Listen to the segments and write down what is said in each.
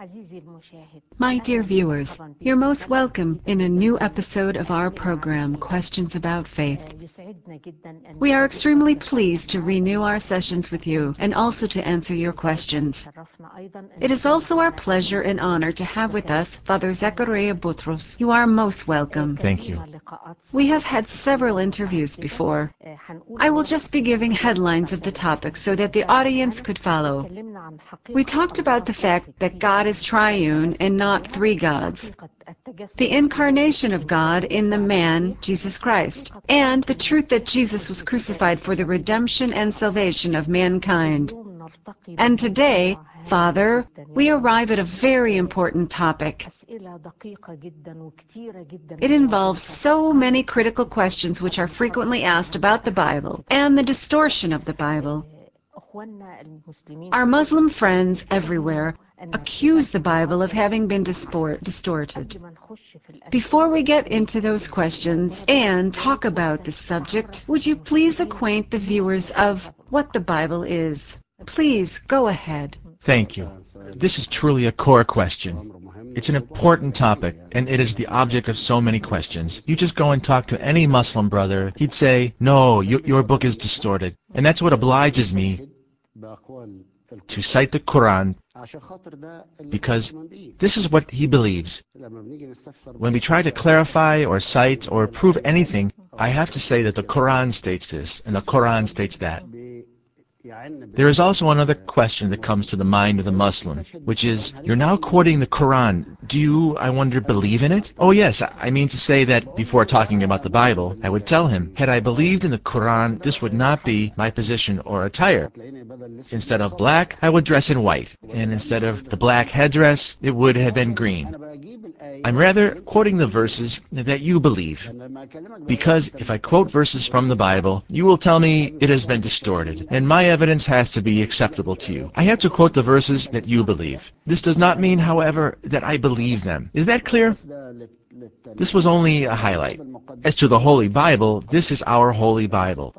My dear viewers, you're most welcome in a new episode of our program, Questions About Faith. We are extremely pleased to renew our sessions with you and also to answer your questions. It is also our pleasure and honor to have with us Father Zechariah Butros. You are most welcome. Thank you. We have had several interviews before. I will just be giving headlines of the topics so that the audience could follow. We talked about the fact that God is triune and not three gods, the incarnation of God in the man, Jesus Christ, and the truth that Jesus was crucified for the redemption and salvation of mankind. And today, Father, we arrive at a very important topic. It involves so many critical questions which are frequently asked about the Bible and the distortion of the Bible. Our Muslim friends everywhere accuse the Bible of having been distorted. Before we get into those questions and talk about this subject, would you please acquaint the viewers of what the Bible is? Please go ahead. Thank you. This is truly a core question. It's an important topic, and it is the object of so many questions. You just go and talk to any Muslim brother, he'd say, no, your book is distorted. And that's what obliges me to cite the Quran, because this is what he believes. When we try to clarify or cite or prove anything, I have to say that the Quran states this, and the Quran states that. There is also another question that comes to the mind of the Muslim, which is, you're now quoting the Quran. Do you, I wonder, believe in it? Oh yes, I mean to say that before talking about the Bible, I would tell him, had I believed in the Quran, this would not be my position or attire. Instead of black, I would dress in white, and instead of the black headdress, it would have been green. I'm rather quoting the verses that you believe, because if I quote verses from the Bible, you will tell me it has been distorted, and my evidence has to be acceptable to you. I have to quote the verses that you believe. This does not mean, however, that I believe them. Is that clear? This was only a highlight. As to the Holy Bible, this is our Holy Bible.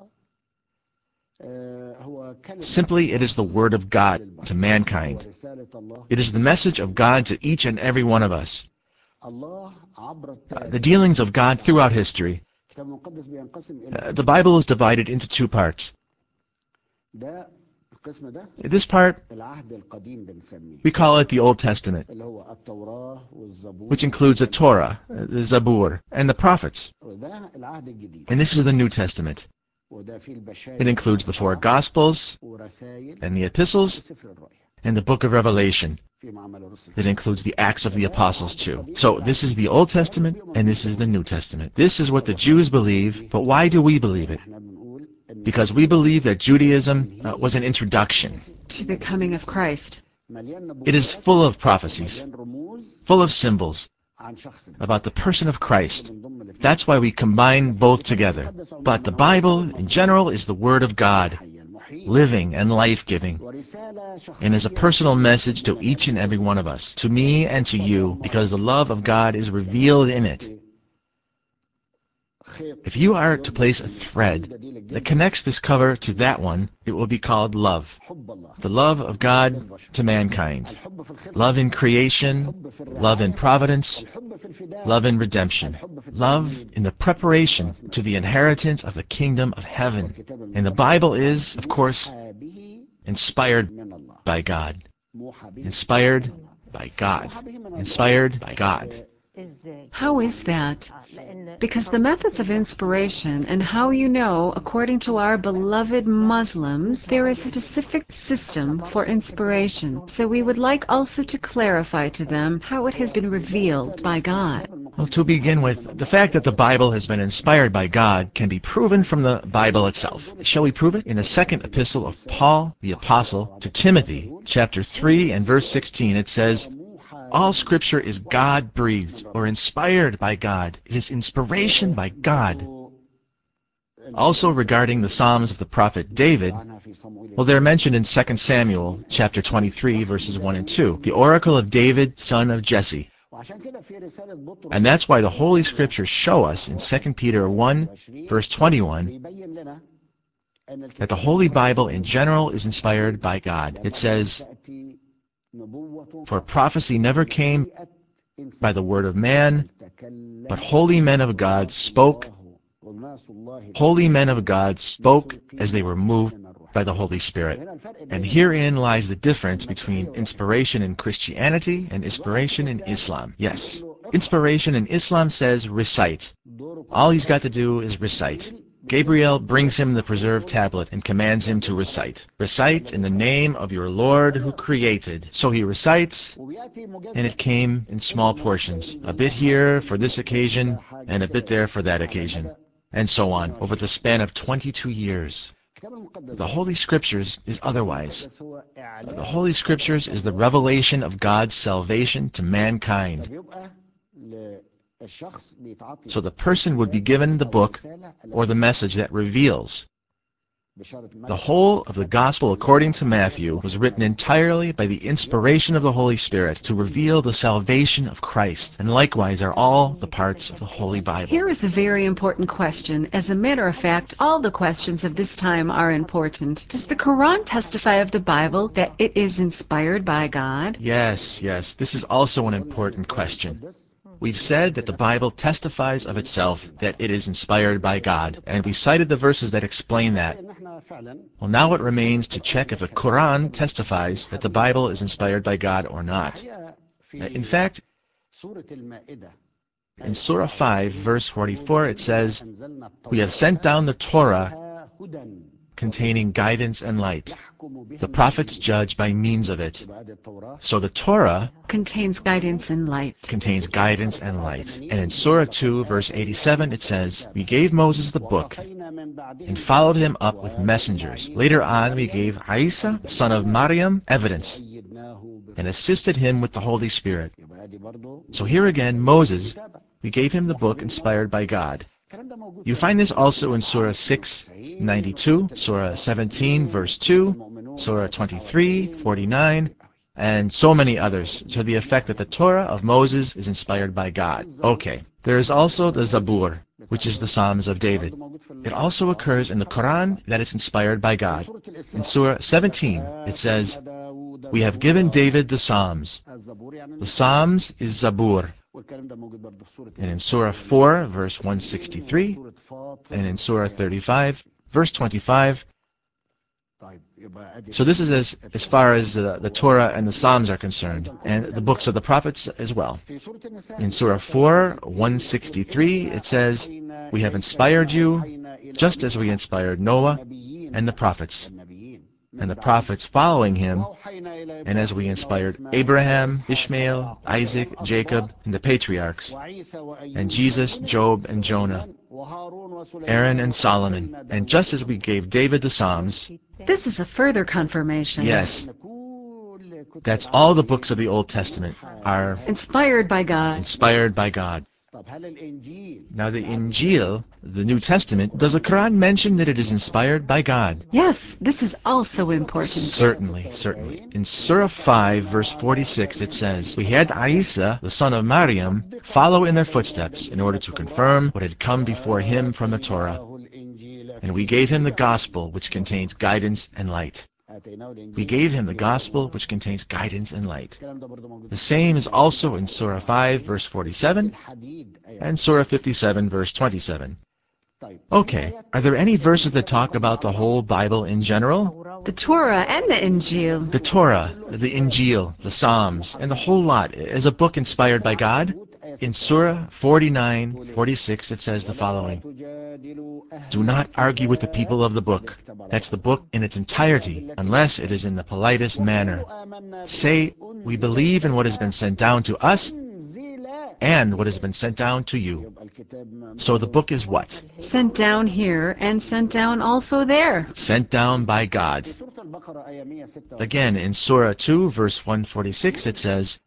Simply, it is the Word of God to mankind. It is the message of God to each and every one of us. The dealings of God throughout history. The Bible is divided into two parts. This part, we call it the Old Testament, which includes the Torah, the Zabur, and the prophets. And this is the New Testament. It includes the four Gospels, and the Epistles, and the Book of Revelation. It includes the Acts of the Apostles too. So this is the Old Testament, and this is the New Testament. This is what the Jews believe, but why do we believe it? Because we believe that Judaism was an introduction To the coming of Christ. It is full of prophecies, full of symbols about the person of Christ. That's why we combine both together. But the Bible, in general, is the Word of God, living and life-giving, and is a personal message to each and every one of us, to me and to you, because the love of God is revealed in it. If you are to place a thread that connects this cover to that one, it will be called love. The love of God to mankind. Love in creation, love in providence, love in redemption. Love in the preparation to the inheritance of the kingdom of heaven. And the Bible is, of course, inspired by God. Inspired by God. Inspired by God. How is that? Because the methods of inspiration and how you know, according to our beloved Muslims, there is a specific system for inspiration. So we would like also to clarify to them how it has been revealed by God. Well, to begin with, the fact that the Bible has been inspired by God can be proven from the Bible itself. Shall we prove it? In the second epistle of Paul, the Apostle, to Timothy, chapter 3 and verse 16, it says, all Scripture is God-breathed, or inspired by God. It is inspiration by God. Also regarding the Psalms of the prophet David, well, they're mentioned in 2 Samuel chapter 23, verses 1 and 2, the oracle of David, son of Jesse. And that's why the Holy Scriptures show us in 2 Peter 1, verse 21, that the Holy Bible in general is inspired by God. It says, For prophecy never came by the word of man, but holy men of God spoke. Holy men of God spoke as they were moved by the Holy Spirit. And herein lies the difference between inspiration in Christianity and inspiration in Islam. Yes, inspiration in Islam says recite. All he's got to do is recite. Gabriel brings him the preserved tablet and commands him to recite. Recite in the name of your Lord who created. So he recites, and it came in small portions. A bit here for this occasion, and a bit there for that occasion. And so on, over the span of 22 years. The Holy Scriptures is otherwise. The Holy Scriptures is the revelation of God's salvation to mankind. So the person would be given the book or the message that reveals. The whole of the Gospel according to Matthew was written entirely by the inspiration of the Holy Spirit to reveal the salvation of Christ, and likewise are all the parts of the Holy Bible. Here is a very important question. As a matter of fact, all the questions of this time are important. Does the Quran testify of the Bible that it is inspired by God? Yes, this is also an important question. We've said that the Bible testifies of itself that it is inspired by God, and we cited the verses that explain that. Well, now it remains to check if the Quran testifies that the Bible is inspired by God or not. In fact, in Surah 5, verse 44, it says, "We have sent down the Torah containing guidance and light. The prophets judge by means of it." So the Torah Contains guidance and light. contains guidance and light. And in Surah 2, verse 87, it says, "We gave Moses the book and followed him up with messengers. Later on, we gave Isa, son of Maryam, evidence and assisted him with the Holy Spirit." So here again, Moses, we gave him the book inspired by God. You find this also in Surah 6:92, Surah 17, verse 2, Surah 23, 49, and so many others, to the effect that the Torah of Moses is inspired by God. Okay, there is also the Zabur, which is the Psalms of David. It also occurs in the Quran that it's inspired by God. In Surah 17, it says, "We have given David the Psalms." The Psalms is Zabur. And in Surah 4, verse 163, and in Surah 35, verse 25. So this is as far as the Torah and the Psalms are concerned, and the books of the prophets as well. In Surah 4, 163, it says, "We have inspired you, just as we inspired Noah and the prophets, and the prophets following him, and as we inspired Abraham, Ishmael, Isaac, Jacob, and the patriarchs, and Jesus, Job, and Jonah, Aaron, and Solomon, and just as we gave David the Psalms." This is a further confirmation. Yes, that's all the books of the Old Testament are Inspired by God. inspired by God. Now the Injil, the New Testament, does the Quran mention that it is inspired by God? Yes, this is also important. Certainly. In Surah 5, verse 46, it says, "We had Isa, the son of Maryam, follow in their footsteps in order to confirm what had come before him from the Torah. And we gave him the gospel which contains guidance and light." We gave him the gospel which contains guidance and light. The same is also in Surah 5, verse 47, and Surah 57, verse 27. Okay, are there any verses that talk about the whole Bible in general? The Torah and the Injil. The Torah, the Injil, the Psalms, and the whole lot is a book inspired by God. In Surah 49:46, it says the following, "Do not argue with the people of the book." That's the book in its entirety, unless it is in the politest manner. Say, "We believe in what has been sent down to us and what has been sent down to you." So the book is what? Sent down here and sent down also there. Sent down by God. Again, in Surah 2, verse 146, it says,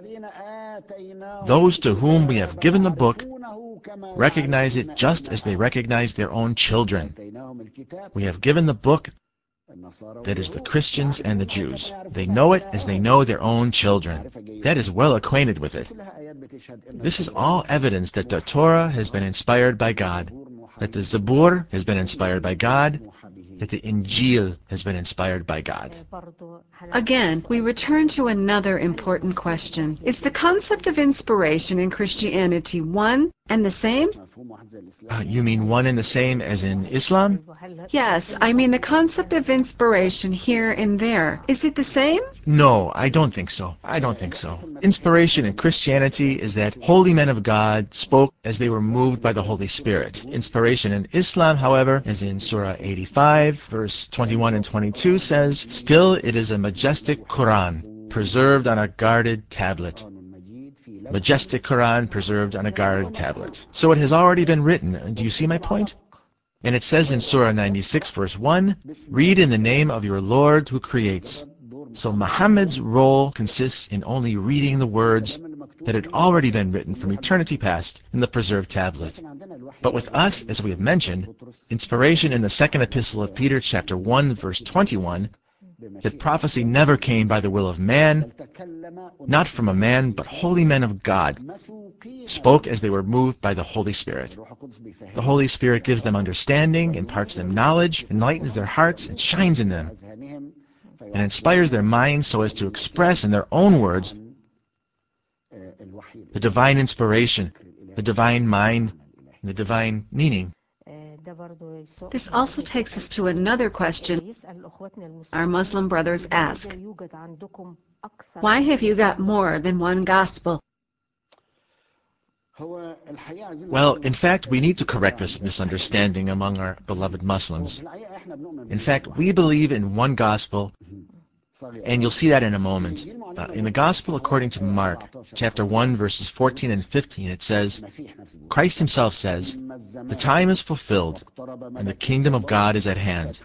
"Those to whom we have given the book recognize it just as they recognize their own children." We have given the book, that is the Christians and the Jews. They know it as they know their own children. That is well acquainted with it. This is all evidence that the Torah has been inspired by God, that the Zabur has been inspired by God, that the Injil has been inspired by God. Again, we return to another important question. Is the concept of inspiration in Christianity one and the same? You mean one and the same as in Islam? Yes, I mean the concept of inspiration here and there. Is it the same? No, I don't think so. I don't think so. Inspiration in Christianity is that holy men of God spoke as they were moved by the Holy Spirit. Inspiration in Islam, however, as in Surah 85, verse 21 and 22 says, "Still it is a majestic Quran, preserved on a guarded tablet." Majestic Quran preserved on a guarded tablet. So it has already been written. Do you see my point? And it says in Surah 96, verse 1, "Read in the name of your Lord who creates." So Muhammad's role consists in only reading the words that had already been written from eternity past in the preserved tablet. But with us, as we have mentioned, inspiration in the second epistle of Peter, chapter 1, verse 21, that prophecy never came by the will of man, not from a man, but holy men of God, spoke as they were moved by the Holy Spirit. The Holy Spirit gives them understanding, imparts them knowledge, enlightens their hearts, and shines in them, and inspires their minds so as to express in their own words the divine inspiration, the divine mind, and the divine meaning. This also takes us to another question our Muslim brothers ask. Why have you got more than one gospel? Well, in fact, we need to correct this misunderstanding among our beloved Muslims. In fact, we believe in one gospel, and you'll see that in a moment. In the Gospel according to Mark, chapter 1, verses 14 and 15, it says, Christ himself says, "The time is fulfilled, and the kingdom of God is at hand.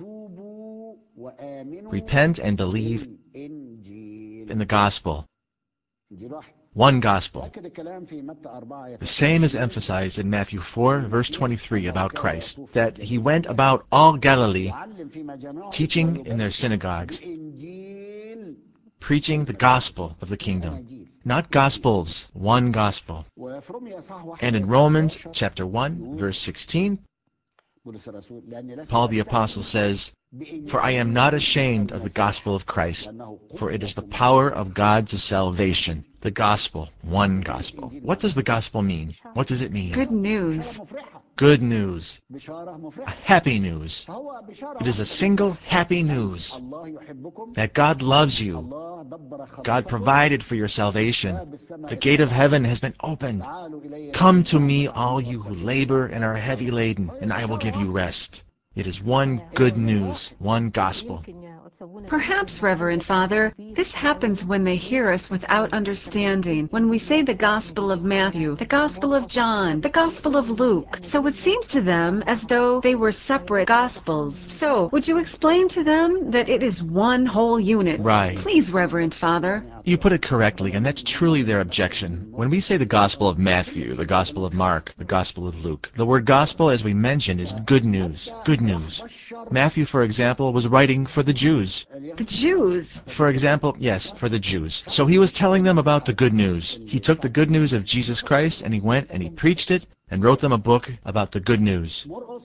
Repent and believe in the gospel." One gospel. The same is emphasized in Matthew 4, verse 23 about Christ, that he went about all Galilee, teaching in their synagogues, preaching the gospel of the kingdom. Not gospels, one gospel. And in Romans chapter 1, verse 16, Paul the Apostle says, "For I am not ashamed of the gospel of Christ, for it is the power of God to salvation." The gospel, one gospel. What does the gospel mean? What does it mean? Good news. Good news. Happy news. It is a single happy news that God loves you. God provided for your salvation. The gate of heaven has been opened. Come to me, all you who labor and are heavy laden, and I will give you rest. It is one good news, one gospel. Perhaps, Reverend Father, this happens when they hear us without understanding, when we say the Gospel of Matthew, the Gospel of John, the Gospel of Luke. So it seems to them as though they were separate Gospels. So, would you explain to them that it is one whole unit? Right. Please, Reverend Father. You put it correctly, and that's truly their objection. When we say the Gospel of Matthew, the Gospel of Mark, the Gospel of Luke, the word gospel, as we mentioned, is good news. Good news. Matthew, for example, was writing for the Jews. The Jews. For example, yes, for the Jews. So he was telling them about the good news. He took the good news of Jesus Christ, and he went and he preached it, and wrote them a book about the good news.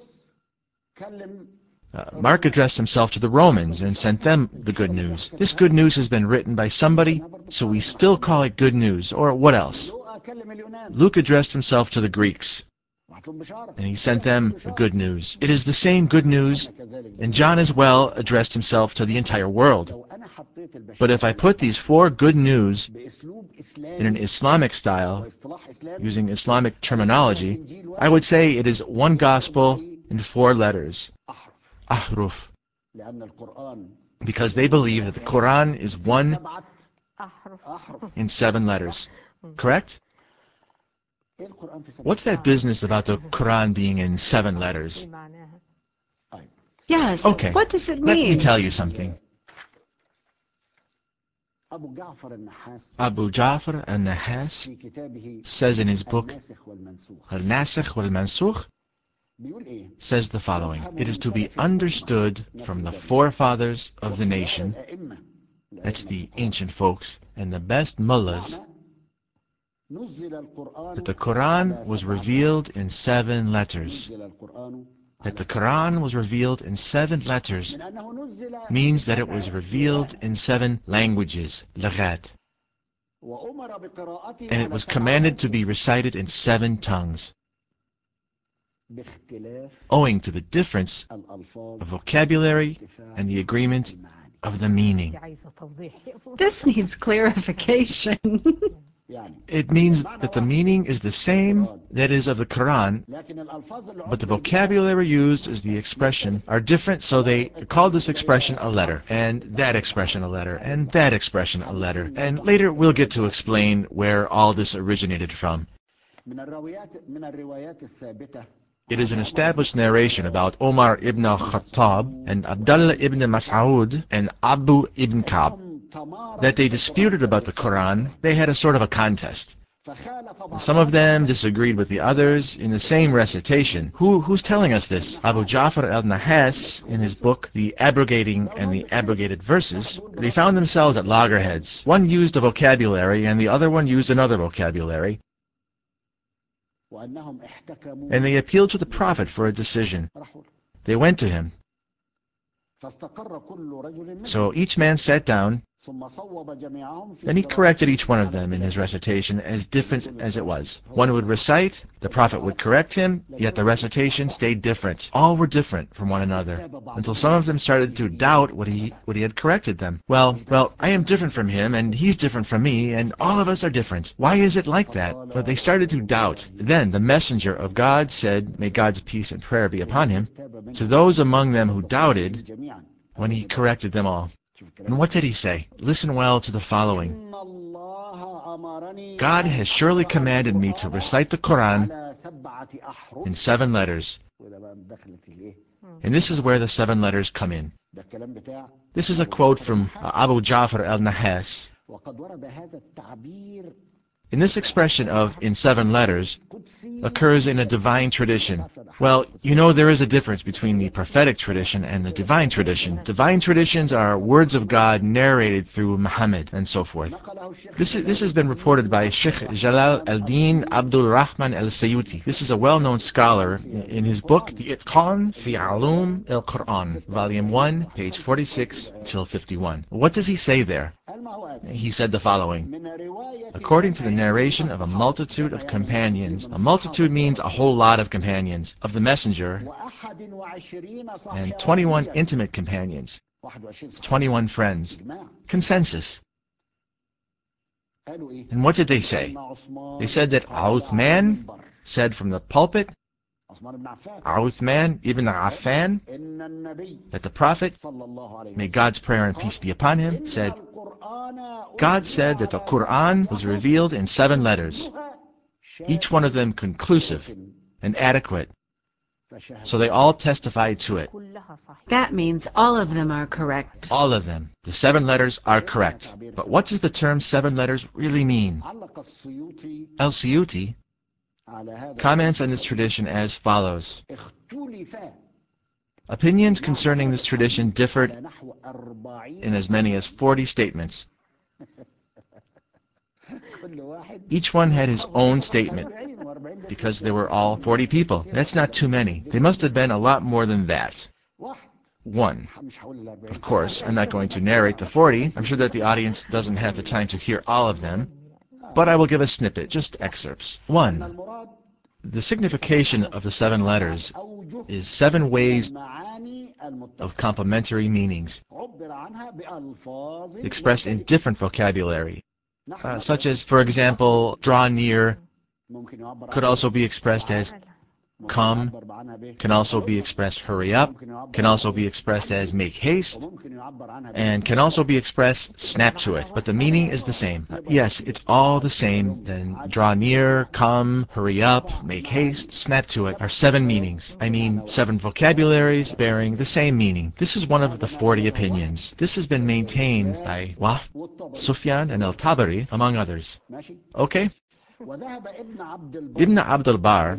Mark addressed himself to the Romans and sent them the good news. This good news has been written by somebody, so we still call it good news. Or what else? Luke addressed himself to the Greeks, and he sent them the good news. It is the same good news, and John as well addressed himself to the entire world. But if I put these four good news in an Islamic style, using Islamic terminology, I would say it is one gospel in four letters. Ahruf. Because they believe that the Quran is one in 7 letters. Correct? What's that business about the Quran being in 7 letters? Yes, Okay, what does it let me mean? tell you something. Abu Ja'far al-Nahas says in his book, Al-Nasikh wal-Mansukh, says the following: "It is to be understood from the forefathers of the nation," that's the ancient folks, "and the best mullahs, that the Quran was revealed in 7 letters. That the Quran was revealed in 7 letters means that it was revealed in 7 languages, laghat, and it was commanded to be recited in 7 tongues, owing to the difference of vocabulary and the agreement of the meaning. This needs clarification. It means that the meaning is the same, that is, of the Quran, but the vocabulary used as the expression are different, so they call this expression a letter, and that expression a letter, and that expression a letter, and later we'll get to explain where all this originated from. It is an established narration about Omar ibn al-Khattab and Abdullah ibn Mas'ud and Abu ibn Ka'b that they disputed about the Quran. They had a sort of a contest. Some of them disagreed with the others in the same recitation. Who's telling us this? Abu Ja'far al-Nahas, in his book, The Abrogating and the Abrogated Verses, they found themselves at loggerheads. One used a vocabulary and the other one used another vocabulary, and they appealed to the Prophet for a decision. They went to him. So each man sat down, then he corrected each one of them in his recitation as different as it was. One would recite, the Prophet would correct him, yet the recitation stayed different. All were different from one another, until some of them started to doubt what he had corrected them. Well, I am different from him, and he's different from me, and all of us are different. Why is it like that? For they started to doubt. Then the messenger of God said, may God's peace and prayer be upon him, to those among them who doubted, when he corrected them all. And what did he say? Listen well to the following. God has surely commanded me to recite the Quran in 7 letters. And this is where the 7 letters come in. This is a quote from Abu Ja'far al-Nahas. And this expression of in 7 letters occurs in a divine tradition. Well, you know there is a difference between the prophetic tradition and the divine tradition. Divine traditions are words of God narrated through Muhammad and so forth. This has been reported by Sheikh Jalal al-Din Abdul Rahman al-Sayuti. This is a well-known scholar. In his book, The Itqan fi Alum al-Quran, Volume 1, page 46 till 51. What does he say there? He said the following. According to the narration of a multitude of companions, a multitude means a whole lot of companions, of the messenger, and 21 intimate companions, 21 friends. Consensus. And what did they say? They said that Uthman said from the pulpit, Uthman ibn Affan, that the Prophet, may God's prayer and peace be upon him, said, God said that the Quran was revealed in 7 letters, each one of them conclusive and adequate. So they all testified to it. That means all of them are correct. All of them. The 7 letters are correct. But what does the term 7 letters really mean? Al-Suyuti comments on this tradition as follows. Opinions concerning this tradition differed in as many as 40 statements. Each one had his own statement, because there were all 40 people. That's not too many. They must have been a lot more than that. 1. Of course, I'm not going to narrate the 40. I'm sure that the audience doesn't have the time to hear all of them, but I will give a snippet, just excerpts. 1. The signification of the 7 letters is 7 ways of complementary meanings, expressed in different vocabulary, such as, for example, draw near could also be expressed as come, can also be expressed hurry up, can also be expressed as make haste, and can also be expressed snap to it. But the meaning is the same. Yes, it's all the same. Then draw near, come, hurry up, make haste, snap to it are 7 meanings. I mean 7 vocabularies bearing the same meaning. This is one of the 40 opinions. This has been maintained by Wahb, Sufyan, and Al-Tabari, among others. Okay? Ibn Abdul Bar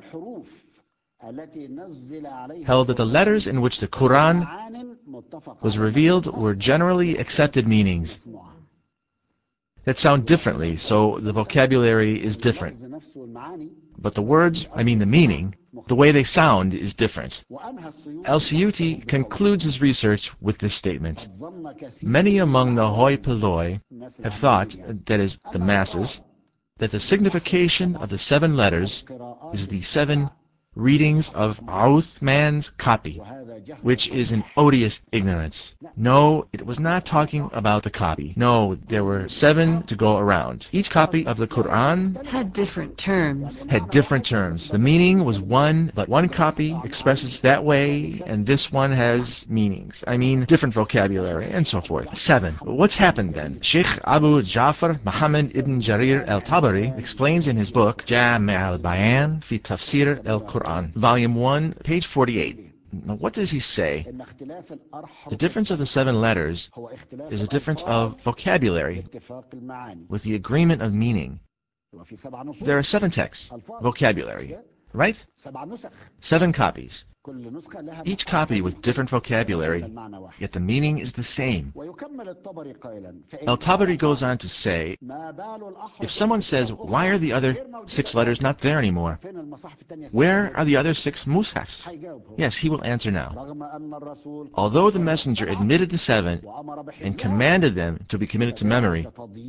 held that the letters in which the Quran was revealed were generally accepted meanings that sound differently, so the vocabulary is different. But the words, I mean the meaning, The way they sound is different. El-Siyuti concludes his research with this statement. Many among the hoi polloi have thought, that is, the masses, that the signification of the 7 letters is the 7 readings of Uthman's copy, which is an odious ignorance. No, it was not talking about the copy. No, there were 7 to go around. Each copy of the Quran Had different terms. The meaning was one, but one copy expresses that way, and this one has meanings. I mean, different vocabulary, and so forth. 7. What's happened then? Sheikh Abu Ja'far Muhammad ibn Jarir al-Tabari explains in his book, Jami' al-Bayan fi Tafsir al-Quran, Volume 1, page 48. Now, what does he say? The difference of the 7 letters is a difference of vocabulary with the agreement of meaning. There are 7 texts, vocabulary, right? 7 copies. Each copy with different vocabulary, yet the meaning is the same. Al-Tabari goes on to say, if someone says, why are the other 6 letters not there anymore? Where are the other 6 mushafs? Yes, he will answer now. Although the messenger admitted the 7 and commanded them to be committed to memory,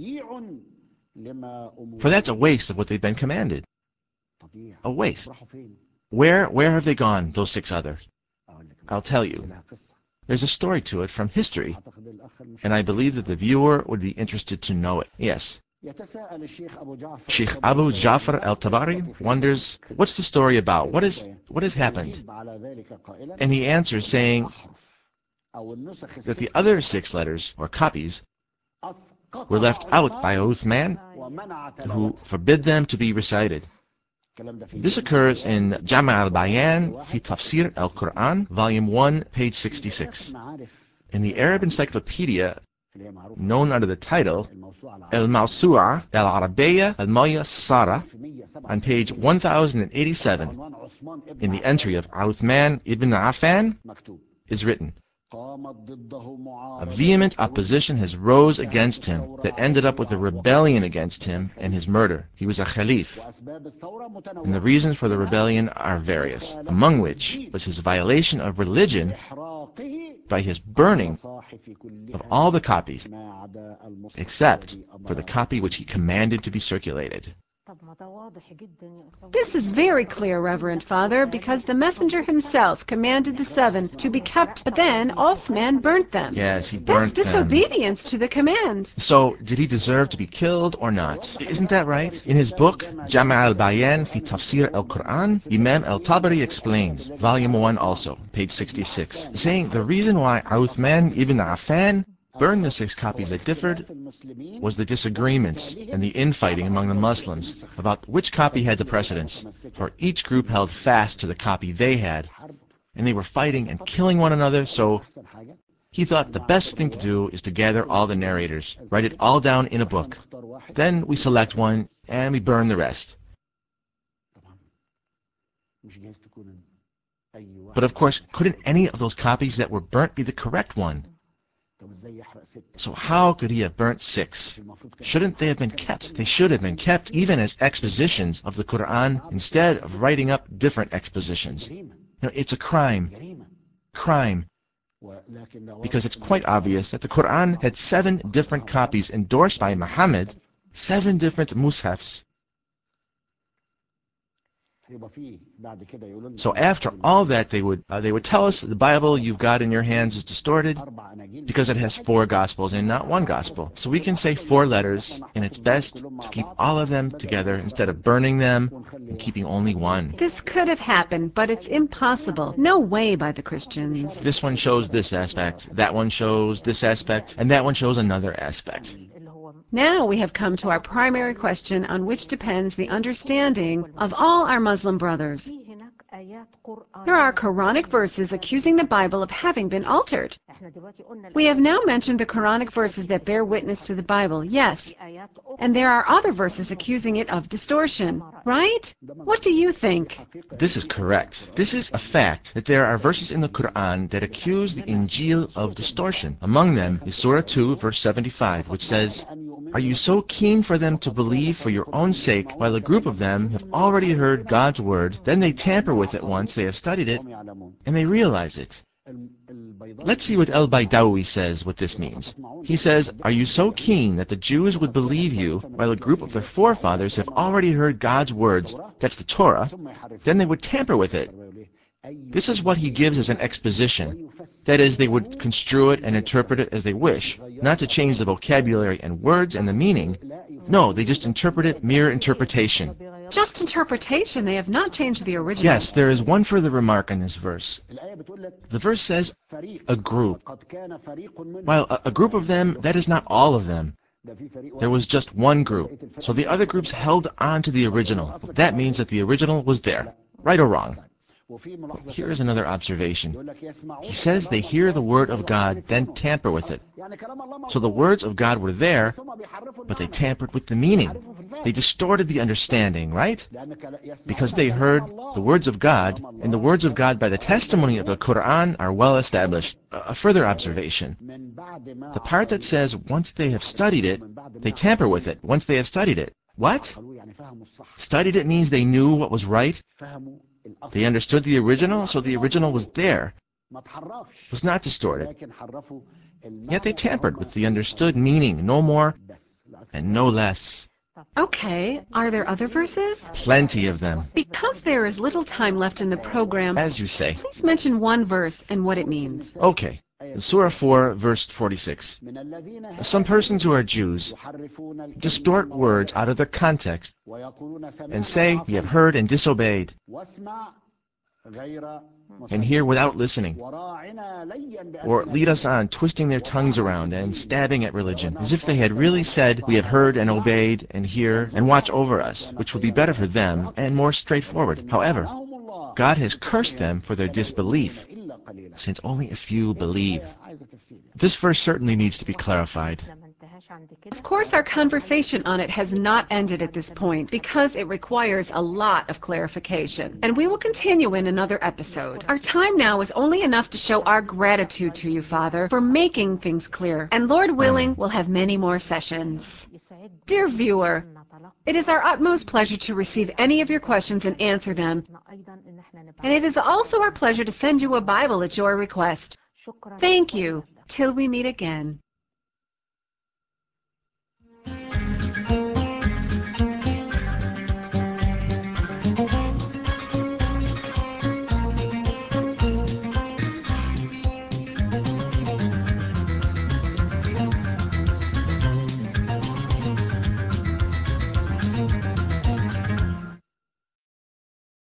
for that's a waste of what they've been commanded. A waste. Where have they gone, those 6 others? I'll tell you. There's a story to it from history, and I believe that the viewer would be interested to know it. Yes. Sheikh Abu Ja'far al-Tabari wonders, what's the story about? What has happened? And he answers saying that the other 6 letters, or copies, were left out by Uthman, who forbid them to be recited. This occurs in Jami' al-Bayan fi Tafsir al-Quran, Volume 1, page 66. In the Arab Encyclopedia, known under the title Al-Mawsu'a al-Arabiyya al-Muyassara, on page 1087, in the entry of Uthman ibn Affan, is written, a vehement opposition has rose against him that ended up with a rebellion against him and his murder. He was a Khalif, and the reasons for the rebellion are various, among which was his violation of religion by his burning of all the copies, except for the copy which he commanded to be circulated. This is very clear, Reverend Father, because the messenger himself commanded the 7 to be kept, but then Uthman burnt them. Yes, he That's burnt them. disobedience to the command. So, did he deserve to be killed or not? Isn't that right? In his book, Jami' al-Bayan fi Tafsir al-Quran, Imam al-Tabari explains, Volume 1 also, page 66, saying the reason why Uthman ibn Affan burned the 6 copies that differed was the disagreements and the infighting among the Muslims about which copy had the precedence, for each group held fast to the copy they had, and they were fighting and killing one another, so he thought the best thing to do is to gather all the narrators, write it all down in a book. Then we select one and we burn the rest. But of course, couldn't any of those copies that were burnt be the correct one? So how could he have burnt 6? Shouldn't they have been kept? They should have been kept even as expositions of the Quran instead of writing up different expositions. No, it's a crime. Crime. Because it's quite obvious that the Quran had 7 different copies endorsed by Muhammad, 7 different mushafs. So after all that, they would tell us that the Bible you've got in your hands is distorted because it has 4 gospels and not 1 gospel. So we can say 4 letters, and it's best to keep all of them together instead of burning them and keeping only 1. This could have happened, but it's impossible. No way by the Christians. This one shows this aspect, that one shows this aspect, and that one shows another aspect. Now we have come to our primary question on which depends the understanding of all our Muslim brothers. There are Quranic verses accusing the Bible of having been altered. We have now mentioned the Quranic verses that bear witness to the Bible, yes. And there are other verses accusing it of distortion, right? What do you think? This is correct. This is a fact that there are verses in the Quran that accuse the Injil of distortion. Among them is Surah 2, verse 75, which says, "Are you so keen for them to believe for your own sake, while a group of them have already heard God's word, then they tamper with it once they have studied it, and they realize it?" Let's see what Al-Baydawi says what this means. He says, "Are you so keen that the Jews would believe you while a group of their forefathers have already heard God's words, that's the Torah, then they would tamper with it?" This is what he gives as an exposition. That is, they would construe it and interpret it as they wish, not to change the vocabulary and words and the meaning. No, they just interpret it mere interpretation. Just interpretation, they have not changed the original. Yes, there is one further remark on this verse. The verse says, a group. While a group of them, that is not all of them. There was just one group, so the other groups held on to the original. That means that the original was there, right or wrong. Here is another observation. He says they hear the word of God, then tamper with it. So the words of God were there, but they tampered with the meaning. They distorted the understanding, right? Because they heard the words of God, and the words of God by the testimony of the Quran are well established. A further observation. The part that says once they have studied it, they tamper with it once they have studied it. What? Studied it means they knew what was right? They understood the original, so the original was there, was not distorted. Yet they tampered with the understood meaning, no more and no less. Okay, are there other verses? Plenty of them. Because there is little time left in the program, As you say. please mention one verse and what it means. Okay. Surah 4, verse 46. Some persons who are Jews distort words out of their context and say, "We have heard and disobeyed," and hear without listening, or lead us on, twisting their tongues around and stabbing at religion, as if they had really said, "We have heard and obeyed, and hear, and watch over us," which would be better for them and more straightforward. However, God has cursed them for their disbelief, since only a few believe. This verse certainly needs to be clarified. Of course, our conversation on it has not ended at this point because it requires a lot of clarification, and we will continue in another episode. Our time now is only enough to show our gratitude to you, Father, for making things clear, and Lord willing, we'll have many more sessions. Dear viewer, it is our utmost pleasure to receive any of your questions and answer them, and it is also our pleasure to send you a Bible at your request. Thank you. Till we meet again.